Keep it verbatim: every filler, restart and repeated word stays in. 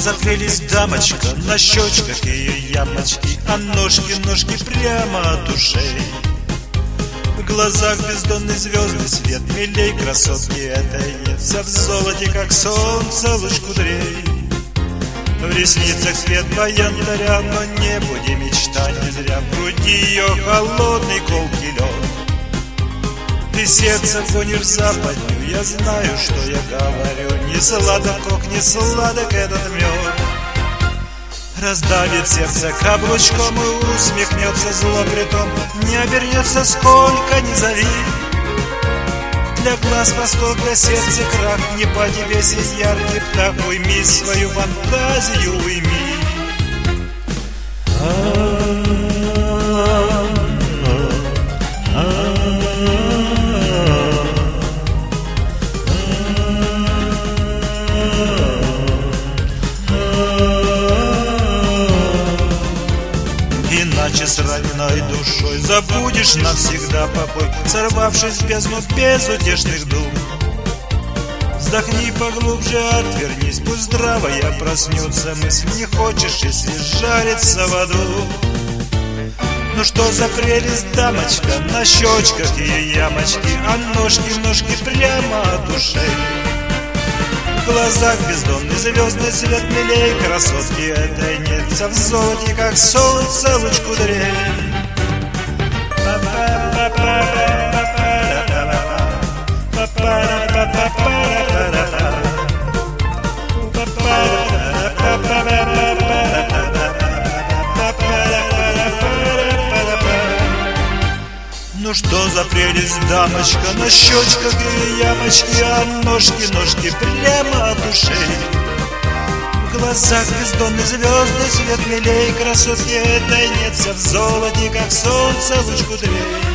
за прелесть, дамочка? На щечках ее ямочки, а ножки, ножки прямо от ушей. В глазах бездонный звездный свет, милей красотки этой нет. Вся в золоте, как солнце, луч кудрей. В ресницах свет янтаря, но не буди мечтать не зря. В груди ее холодный колкий лед. Ты сердце гонишь западню, я знаю, что я говорю. Не сладок кок, не сладок этот мед. Раздавит сердце каблучком и усмехнется зло притом. Не обернется, сколько ни зови. Для глаз восток, для сердца крах. Не по тебе сей яркий птах. Уйми свою фантазию, уйми. Иначе с раненой душой забудешь навсегда покой, сорвавшись в бездну безутешных дум. Вздохни поглубже, отвернись, пусть здравая проснется мысль. Не хочешь, если жарится в аду. Ну что за прелесть, дамочка? На щечках ее ямочки, а ножки, ножки прямо от ушей. В глазах бездонный звездный свет, милей красотки этой нет. Вся в золоте, как солнце, луч кудрей. Ну что за прелесть, дамочка? На щечках ее ямочки, а ножки, ножки прямо от ушей. В глазах бездонный звездный свет, милей красотки этой нет. Вся в золоте, как солнце, луч кудрей.